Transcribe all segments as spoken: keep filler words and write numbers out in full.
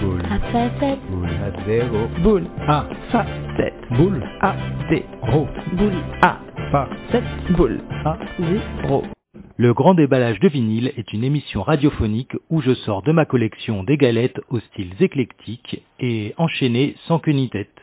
Boule. À facette. Boule. À zéro. Boule. À facette. Boule. À zéro. Boule. À facette. Boule. À zéro. Le Grand Déballage de Vinyle est une émission radiophonique où je sors de ma collection des galettes aux styles éclectiques et enchaînées sans queue ni tête.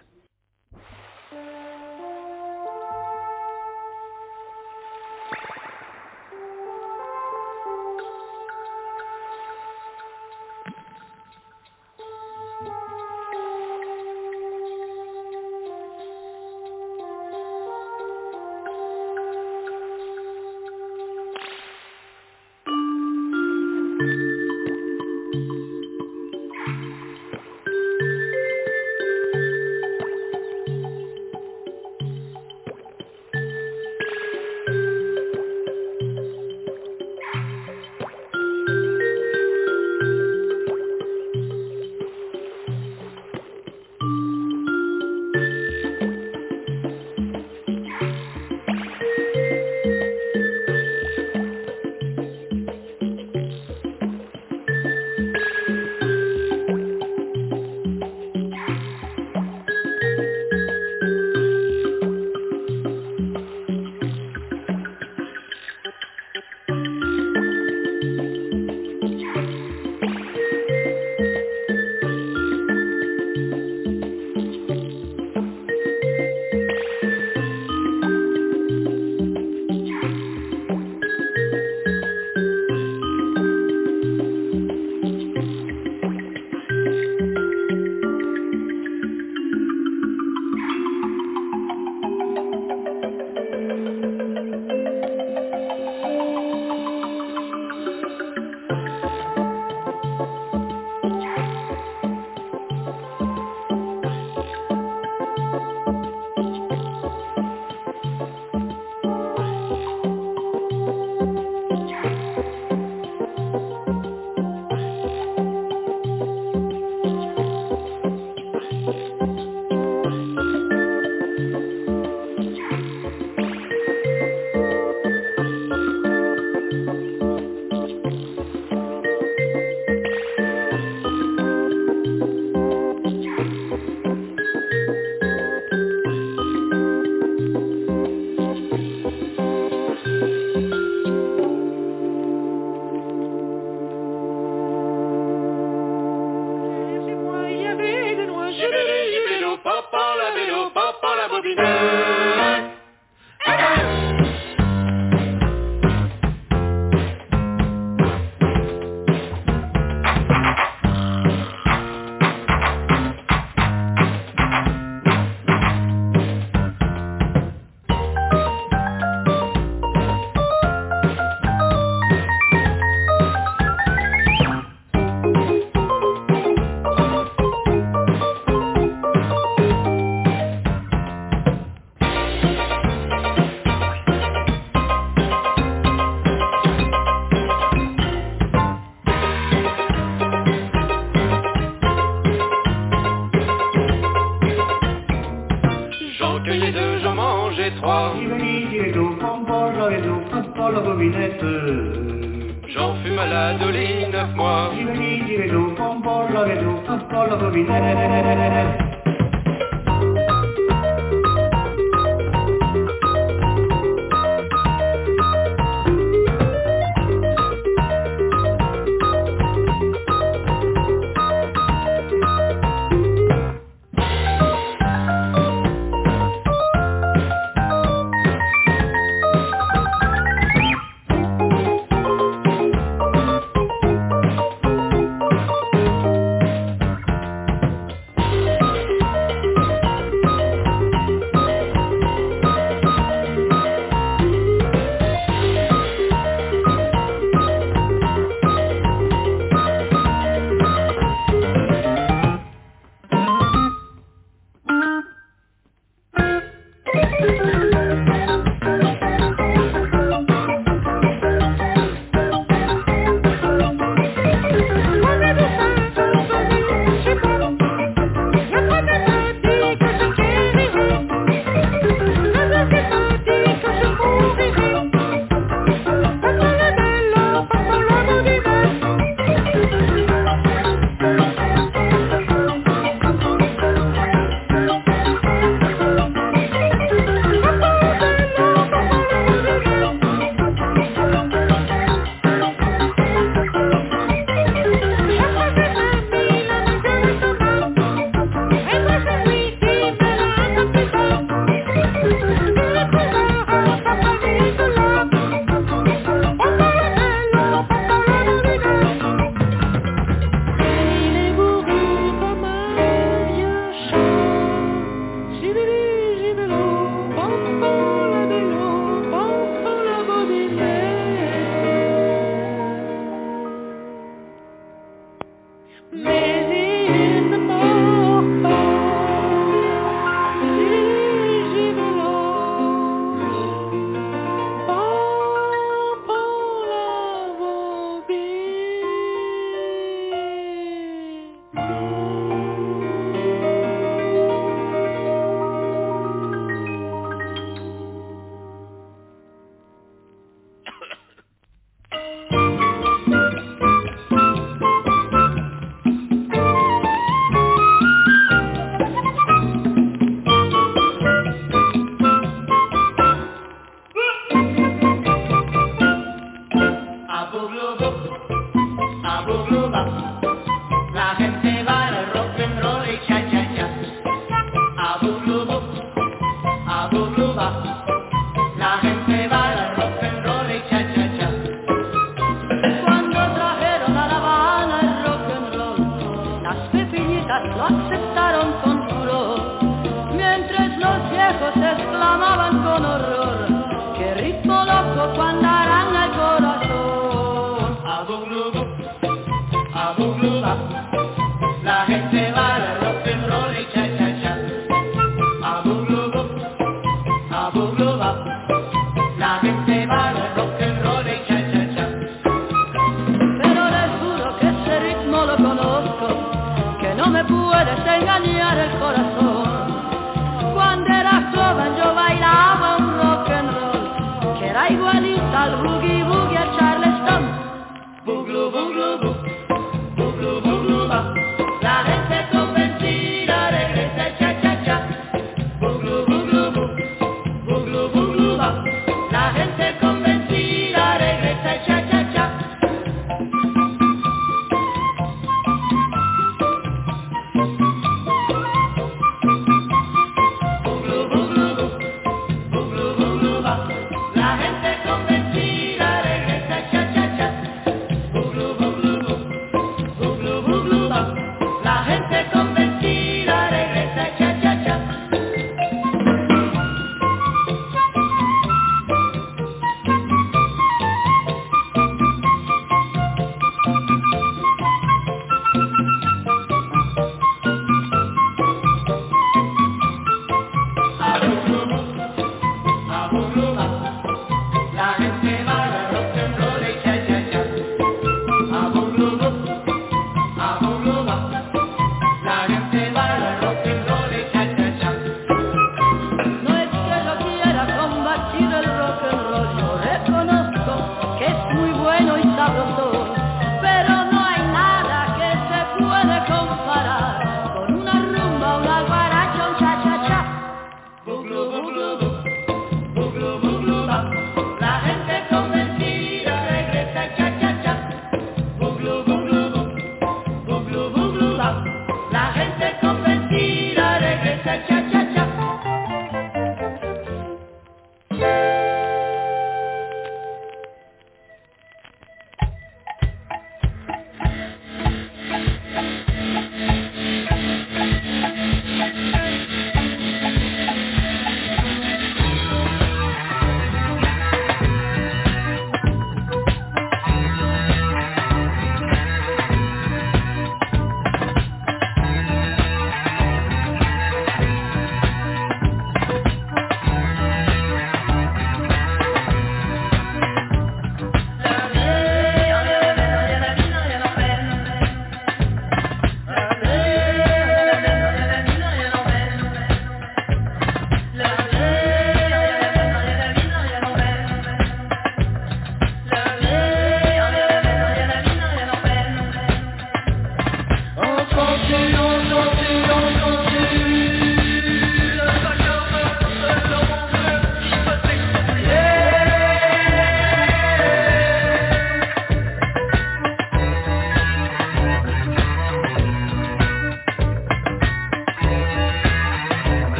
J'en fume à la dolie neuf mois.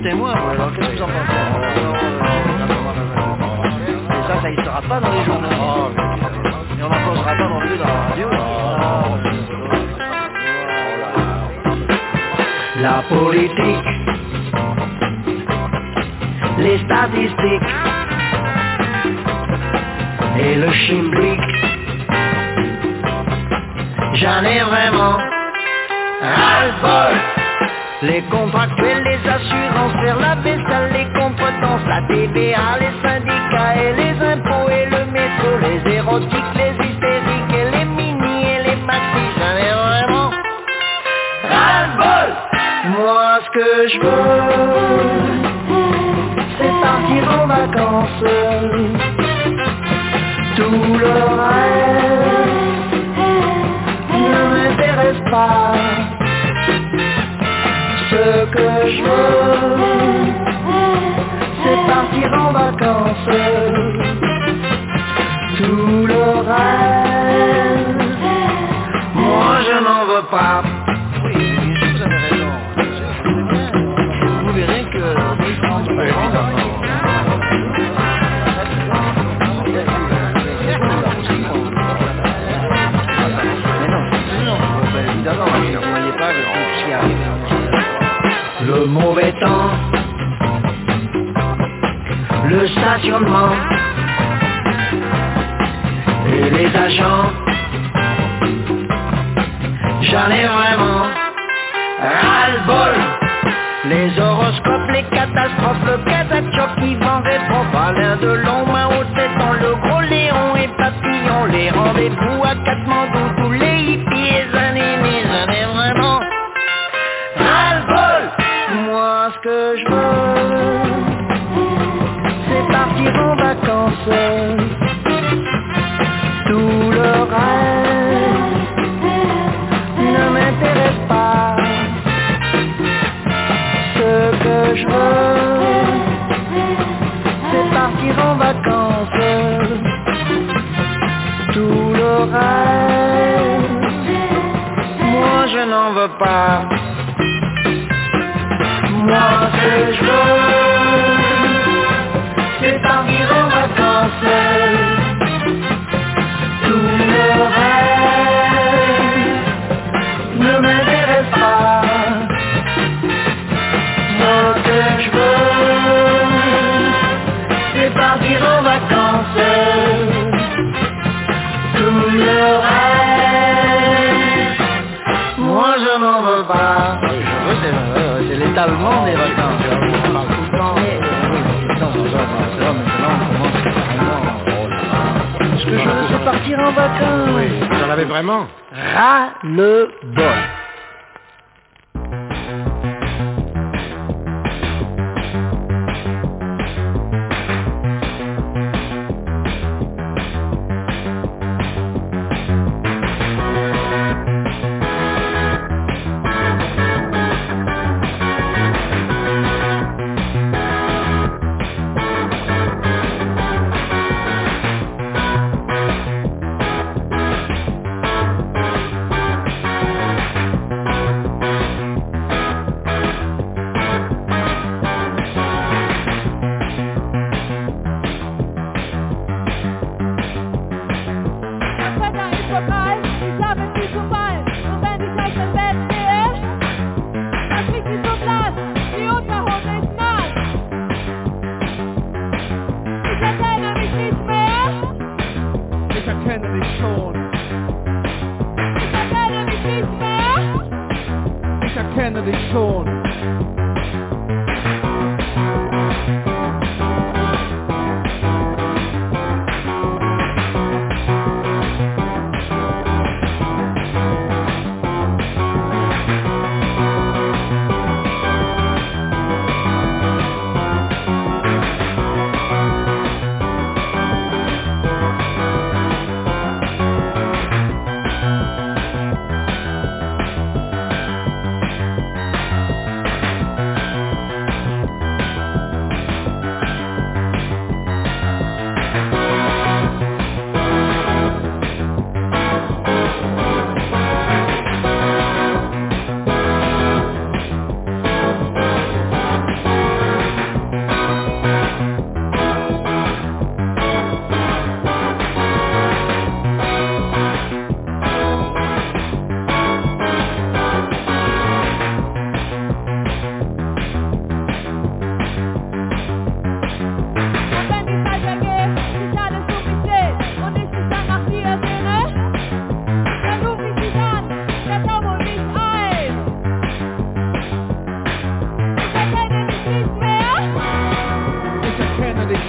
témoin, moi, alors qu'est-ce que vous en pensez? Et ça, ça y sera pas dans les journaux. Et on n'en posera pas non plus dans la radio. La politique, les statistiques et le chimblick, j'en ai vraiment ras-le-bol. Les contractuels, les assurances, faire la vaisselle, les contredanses, la T V A, les syndicats et les impôts et le métro, les érotiques, les hystériques et les mini et les maxis, j'en ai vraiment ras-le-bol. Moi ce que je veux, c'est partir en vacances. Tout le reste ne m'intéresse pas. Ce que je veux, c'est partir en vacances. Tout le reste, moi je n'en veux pas. Oui, bien sûr, vous avez raison. Vous verrez que le mauvais temps, le stationnement et les agents, j'en ai vraiment ras-le-bol. Les horoscopes, les catastrophes, le catastrophe qui vend répond pas l'un de long, main au téton, le gros Léon et papillon, les rendez-vous à Katmandou, tous les hippies et les animés, j'en ai vraiment ras-le-bol. Moi ce que je veux, c'est partir en vacances. Tout le reste ne m'intéresse pas. Ce que je veux, c'est partir en vacances. Tout le reste, moi je n'en veux pas. Moi ce que je veux, c'est partir en vacances. Tout le reste ne m'intéresse pas. Moi ce que je veux, c'est partir en vacances. Tout le reste, moi je n'en veux pas. C'est l'étalement des vacances. On parle tout le temps. Oui, maintenant, on commence vraiment. Ce que je veux, c'est partir en vacances. Oui, vous en avez vraiment? Ras-le-bol.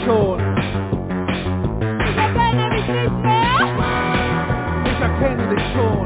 schon. Ich erkenne mich nicht mehr. Ich erkenne dich schon.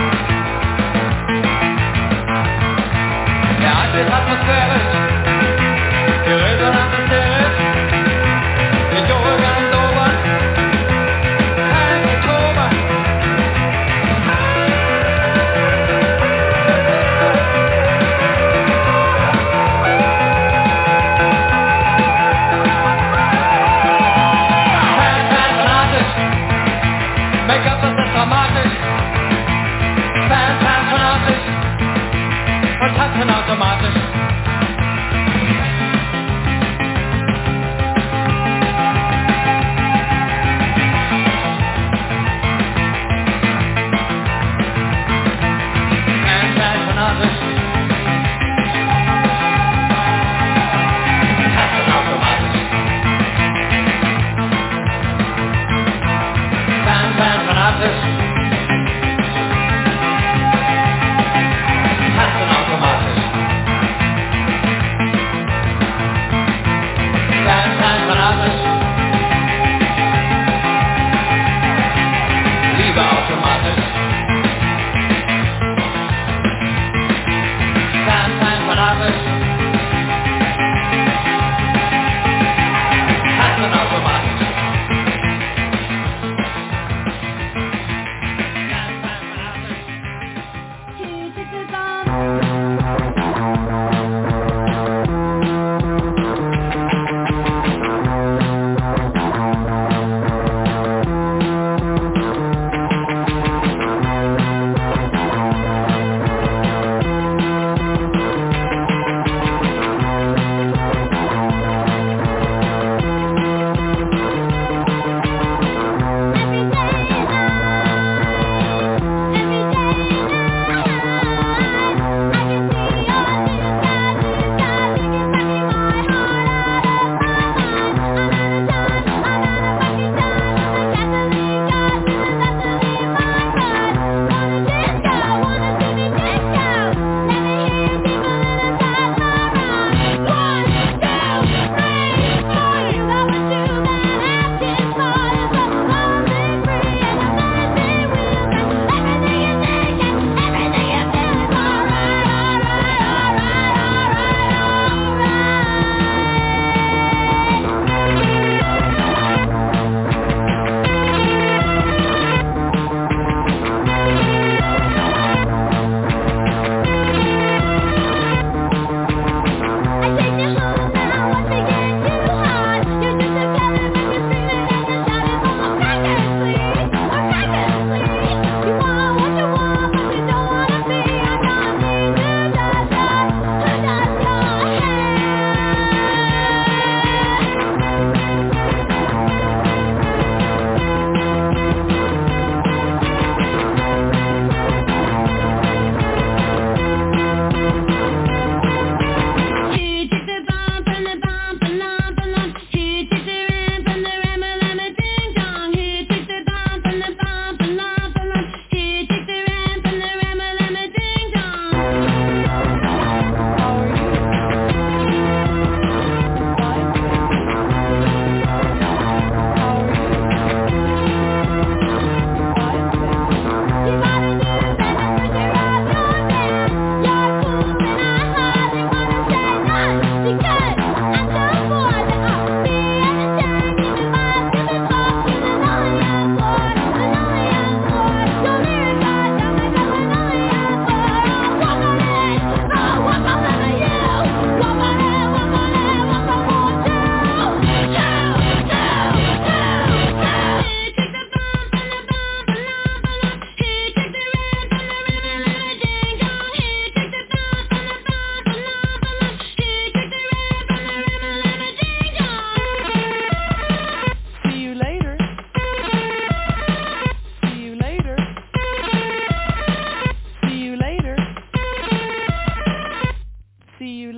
atmosphärisch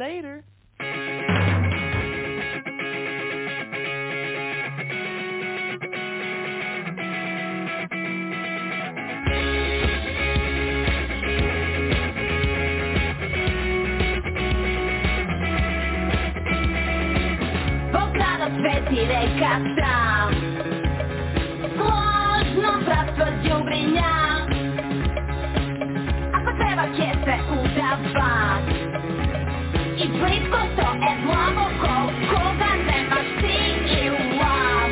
later. Pogleda sveti reka sam, složno bratstvo đubrinja. Ako treba će se udavat, i blisko to je plavo ko koga nemaš ti i uam.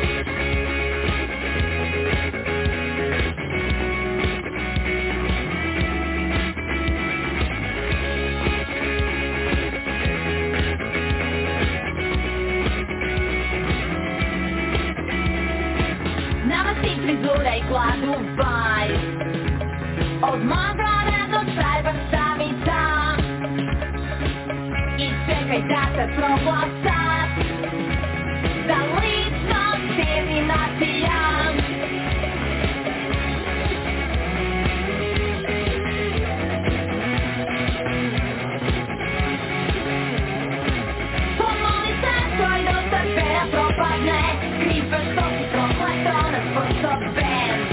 Nama si frizura i gladu vaj, od magara do sajba stavi tam. I čekaj da se probla sad, da lično ti natijam. Pomoli se tvoj do tebe da propadne, kripe što si prokleto nesposoben.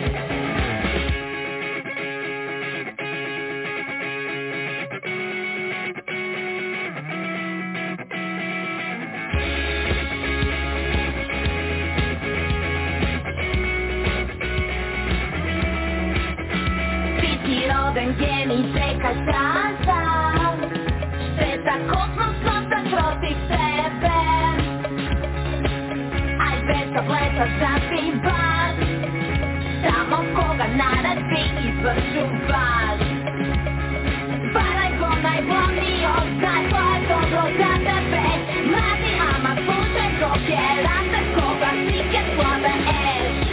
Roden genij čeka sastav, šteta kosmos flota protiv tebe. Aj bez tableta zapi bar, samo koga naradi izvršu var. Baraj go najbolniji oznaj, to je dobro za tebe. Mladi ama slušaj dok je raste koga sike slave eš.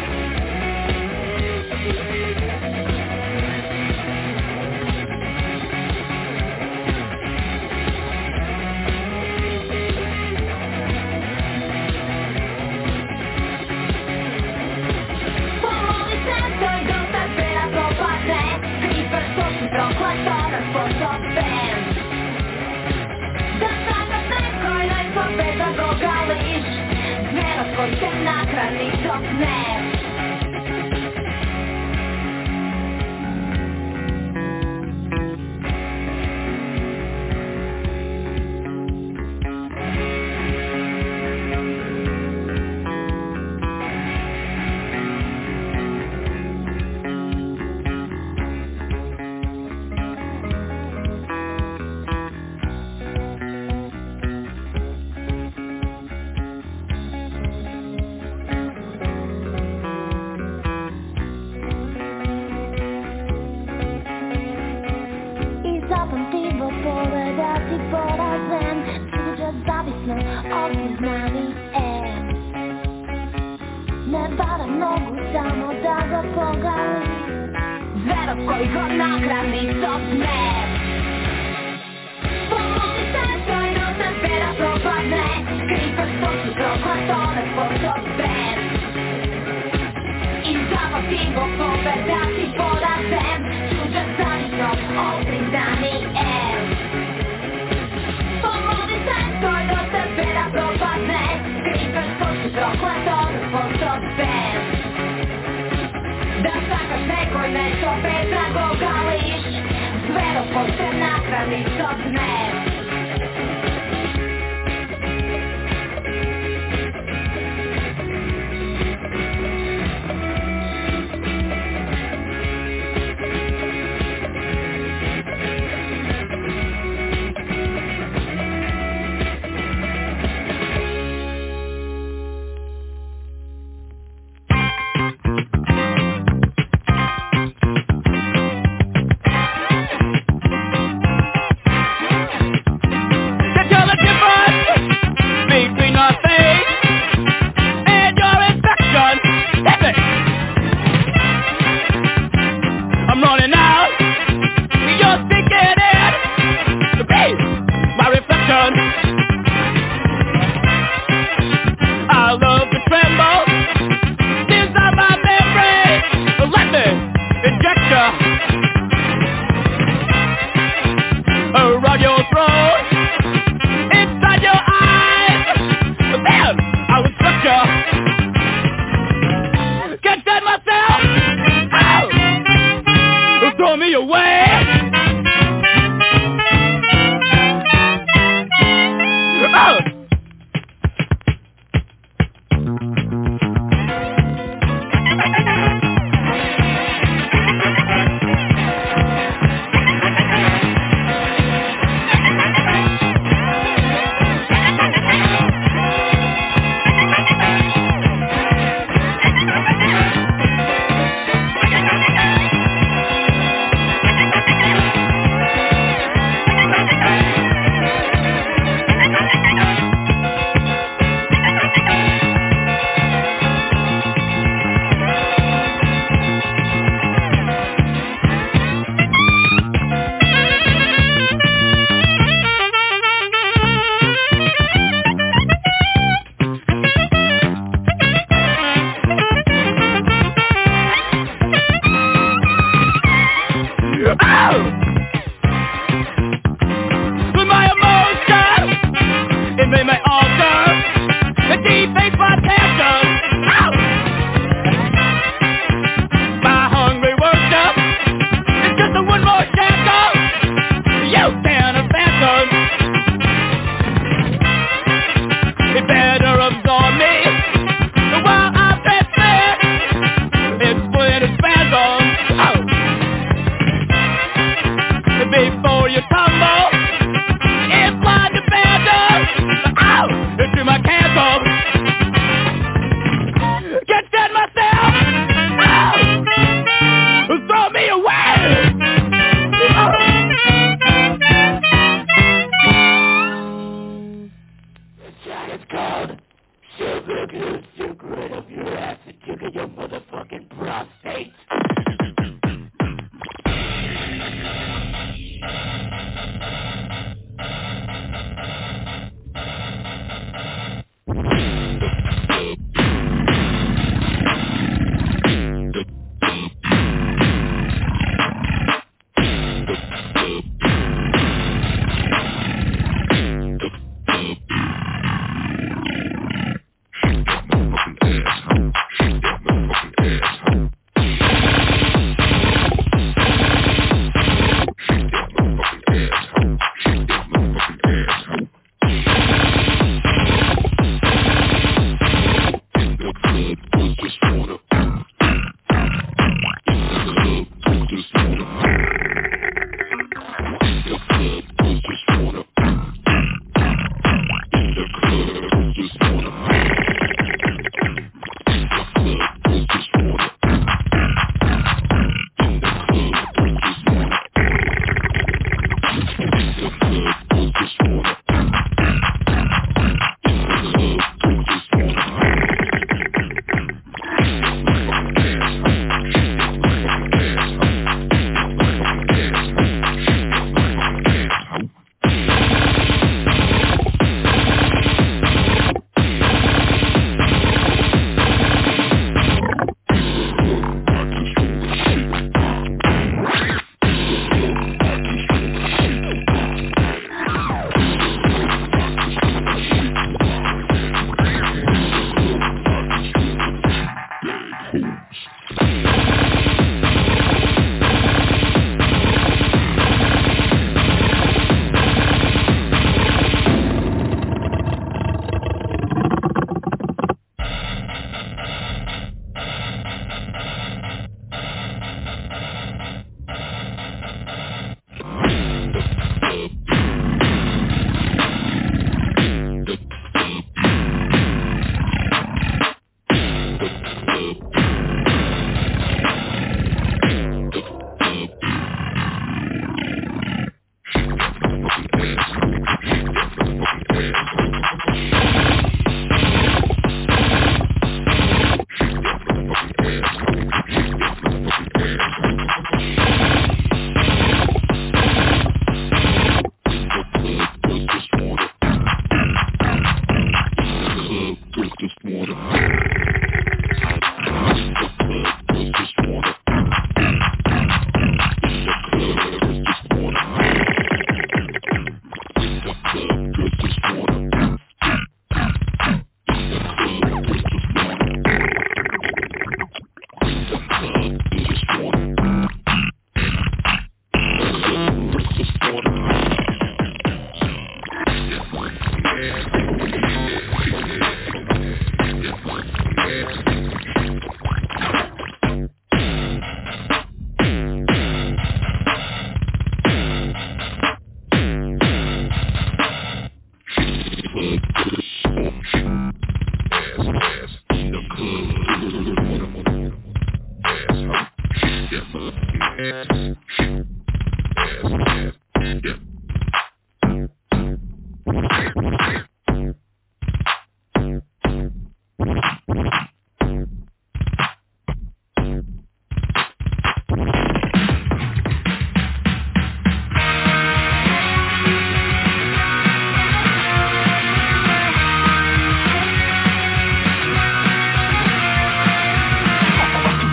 Koji se nahrani dok ne. Koji go nahrani dok ne. Pomoli se tvoj do tebe da propadne, kripe što si prokleto nesposoben. I zapamtimo pobeda si porazen, čuđa zavisno osim Daniel. Pomoli se tvoj do tebe da propadne, kripe što si prokleto nesposoben. Da sakaš nekoj nešto bez dragoga liš, sve dok koji se nahrani dok ne. before you tumble. It's like a phantom. Ow! Into my cantle. Can't stand myself. Ow! Throw me away. Oh. It's called Sugar Glue Secret of your ass and sugar your motherfucking prostate.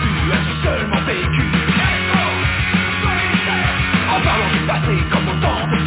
Comme autant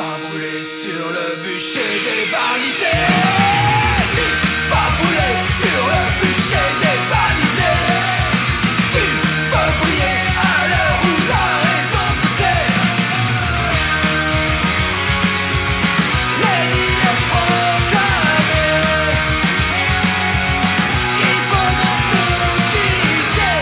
pas brûler sur le bûcher des vanités. Tu vas brûler sur le bûcher des vanités. Tu peux briller à l'heure où la raison te tait. Mais il est proclamé qu'il faut donc nous quitter.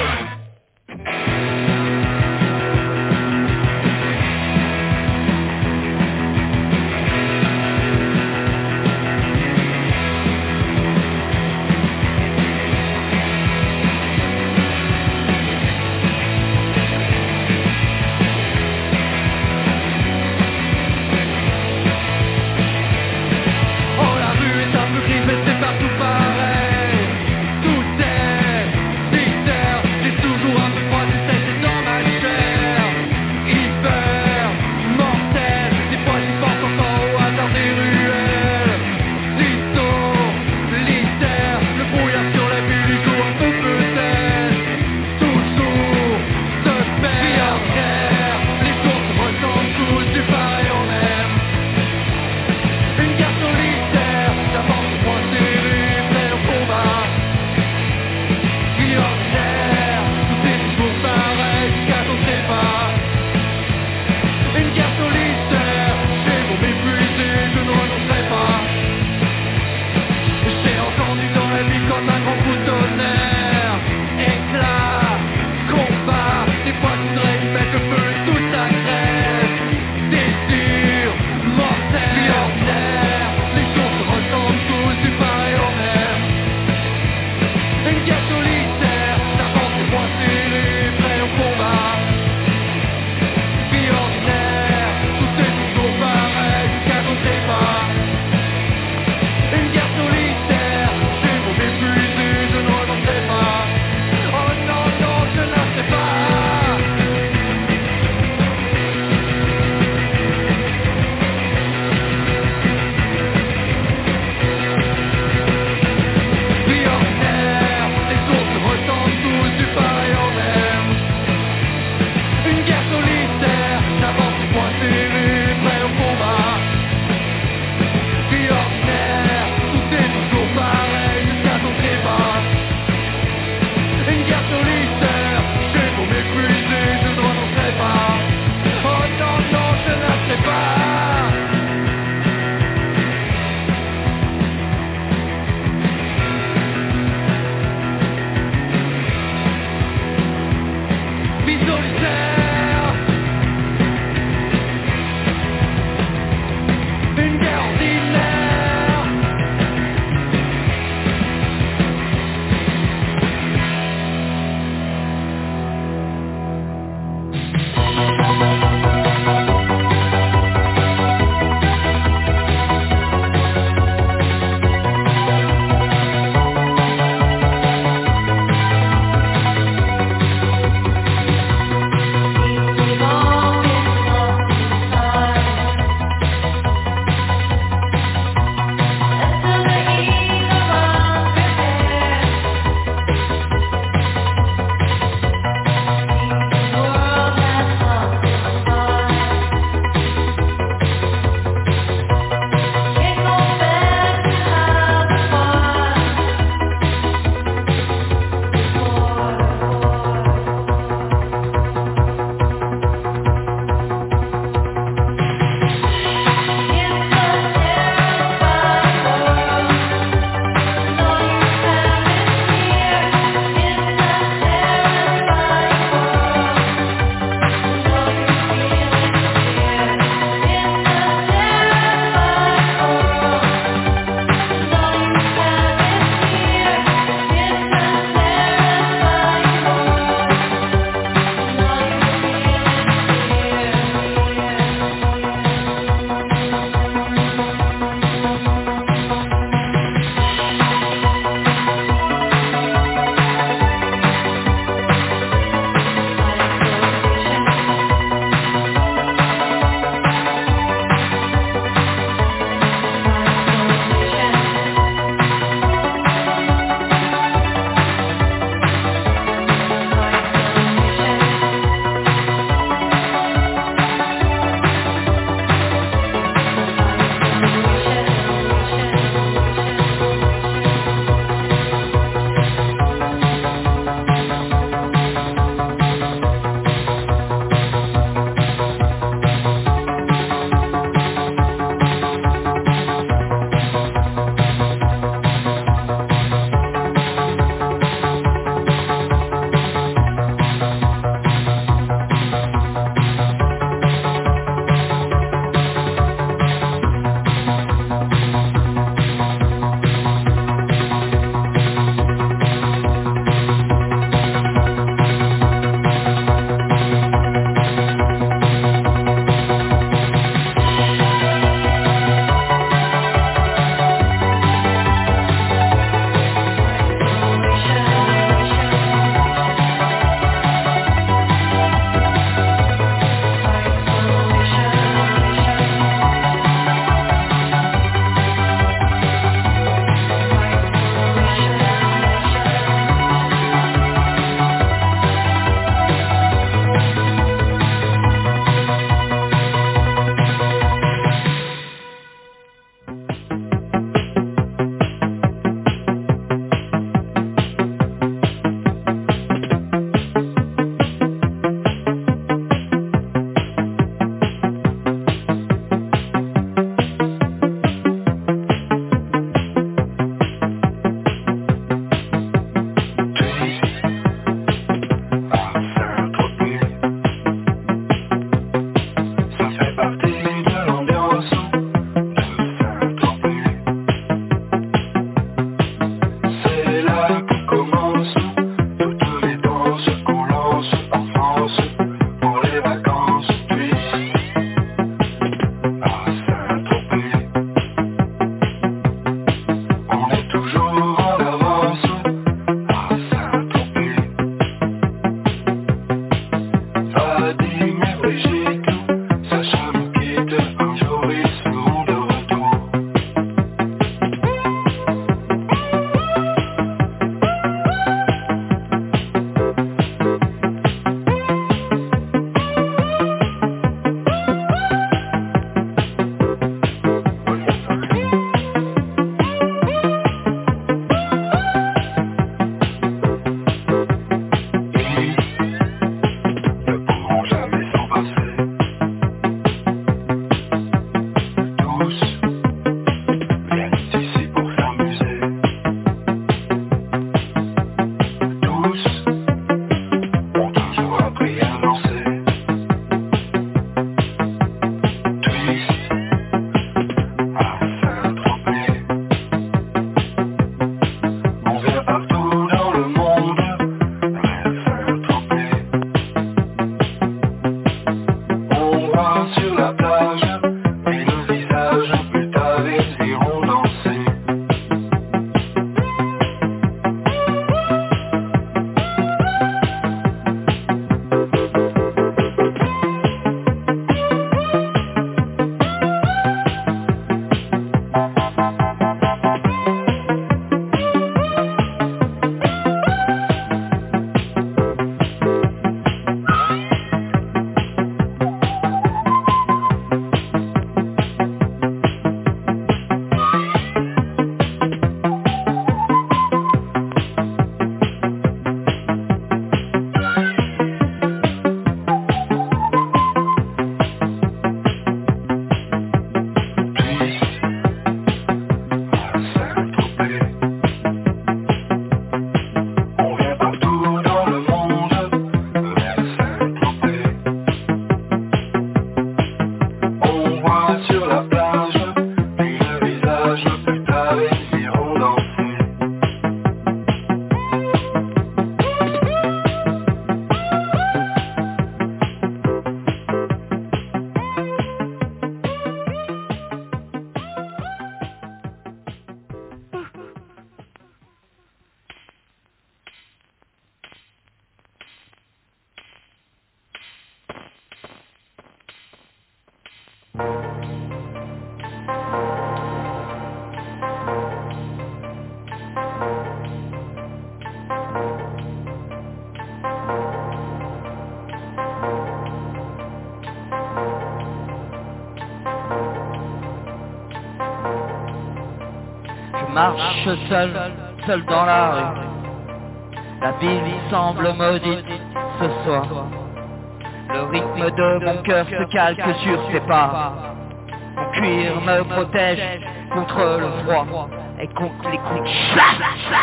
marche seul, seul dans la rue. La ville semble maudite ce soir. Le rythme de mon cœur se calque sur ses pas. Mon cuir me protège contre le froid et contre les coups de chat.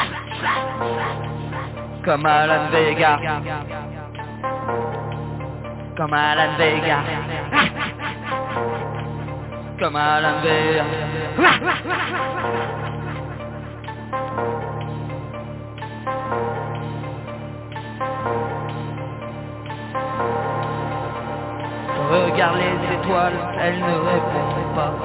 Comme Alan Vega. Comme Alan Vega. Comme Alan Vega. Regarde les étoiles, elles ne répondent pas.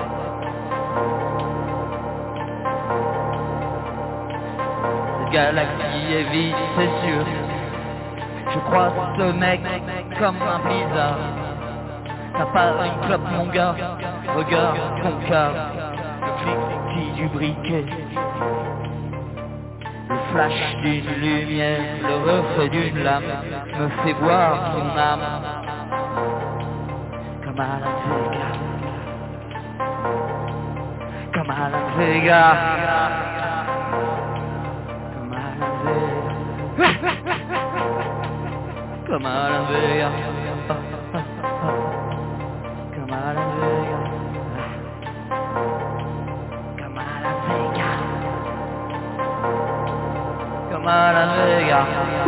Cette galaxie est vide, c'est sûr. Je crois ce mec comme un blizzard. T'as pas une clope mon gars, regarde ton cas. Le cliquetis du briquet, le flash d'une lumière, le reflet d'une lame me fait voir ton âme. Comme Alan Vega. Comme Alan Vega. Comme Alan Vega. Comme Alan Vega. Comme Alan Vega. Comme Alan Vega. Comme Alan Vega.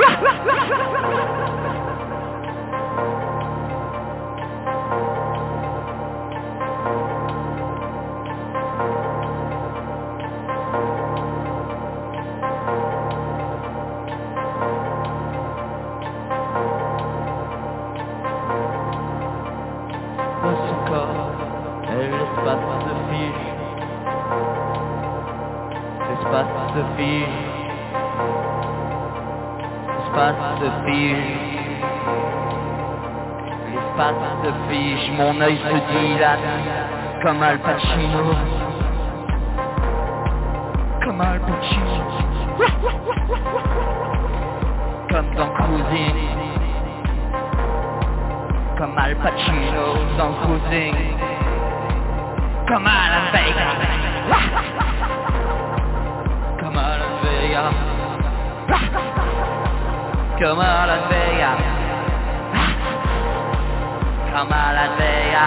L'espace se fige, mon œil se dilate comme Al Pacino. Comme Al Pacino. Comme dans Cruising. Comme Al Pacino dans Cruising. Comme Alan Vega. Comme Alan Vega. Comme Alan Vega. Comme Alan Vega.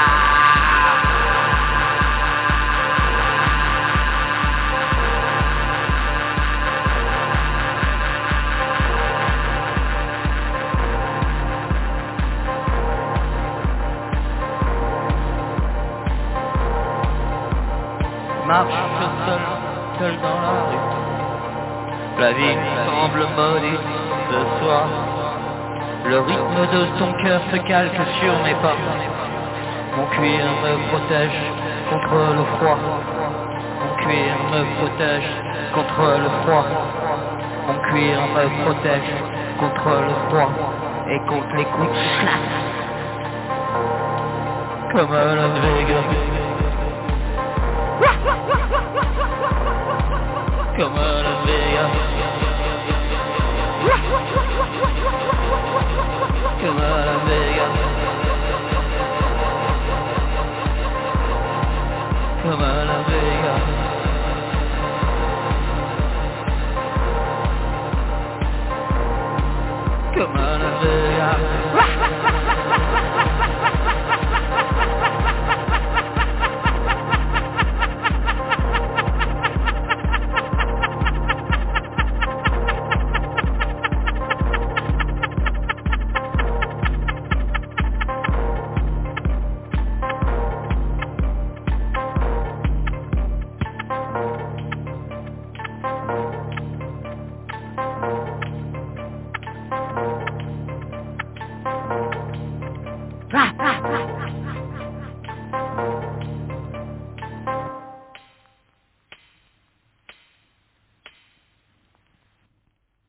Marche seul, seul dans la rue. La ville semble maudite ce soir. Le rythme de ton cœur se calque sur mes pas. Mon cuir me protège contre le froid. Mon cuir me protège contre le froid. Mon cuir me protège contre le froid et contre les coups de slack. Comme Alan Vega. Comme Alan Vega. Comme Alan Vega. Comme Alan Vega. Comme Alan Vega.